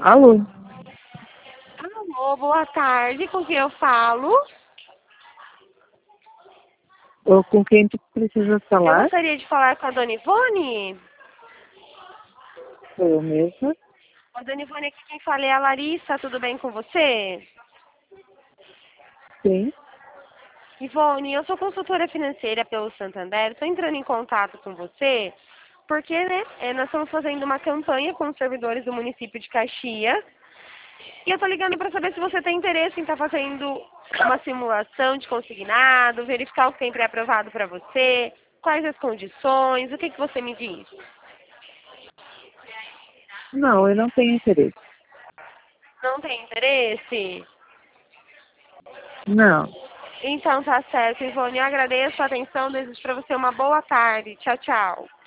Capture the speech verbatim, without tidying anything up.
Alô? Alô, boa tarde, com quem eu falo? Ou com quem tu precisa Eu falar? gostaria de falar com a Dona Ivone. Sou eu mesma. A Dona Ivone, aqui quem fala é a Larissa, tudo bem com você? Sim. Ivone, eu sou consultora financeira pelo Santander, estou entrando em contato com você porque, né, é, nós estamos fazendo uma campanha com os servidores do município de Caxias e eu estou ligando para saber se você tem interesse em estar fazendo uma simulação de consignado, verificar o que tem pré-aprovado para você, quais as condições, o que, que você me diz? Não, eu não tenho interesse. Não tem interesse? Não. Então tá certo, Ivone. Eu agradeço a atenção, desejo para você uma boa tarde. Tchau, tchau.